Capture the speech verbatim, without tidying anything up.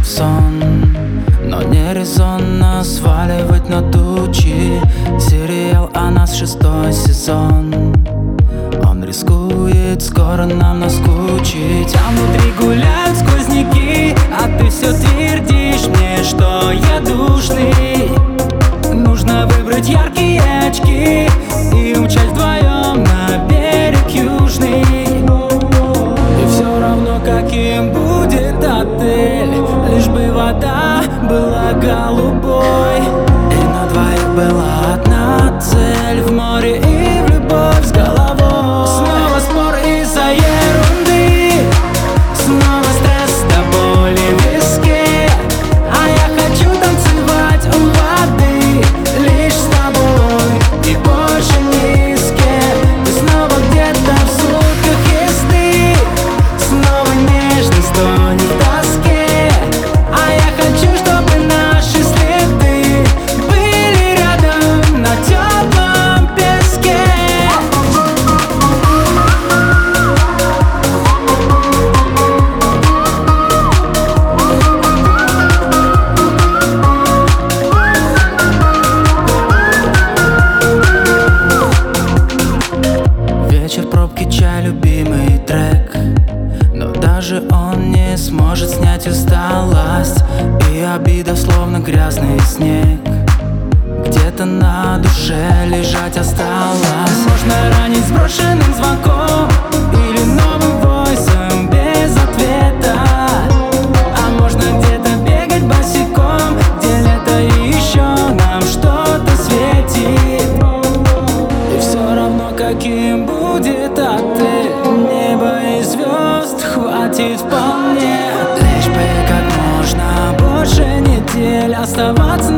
в сон, но не резонно сваливать на тучи. Сериал о нас шестой сезон. Он рискует скоро нам наскучить, а внутри гуляют сквозняки, а ты все твердишь мне, что я душный. Нужно выбрать яркие очки и умчать вдвоем на берег южный. И все равно, каким будет отель, лишь бы вода была голубой. И на двоих была одна цель: в море и в любовь с головой. Снова спор из-за ерунды, снова стресс до боли в виске. А я хочу танцевать у воды лишь с тобой и больше ни с кем. Ты снова где-то в сутках езды, снова нежность тонет в тоске. А я хочу, чтобы наши следы были рядом на теплом песке. Вечер, пробки, чай, любимый трек, но даже он не сможет снять усталость. И обида словно грязный снег где-то на душе лежать осталось. Можно ранить сброшенным звонком или новым войсом без ответа. А можно где-то бегать босиком, где лето и еще нам что-то светит. И все равно, каким будет отель, небо и звезд хватит вполне. Лишь бы как можно больше недель оставаться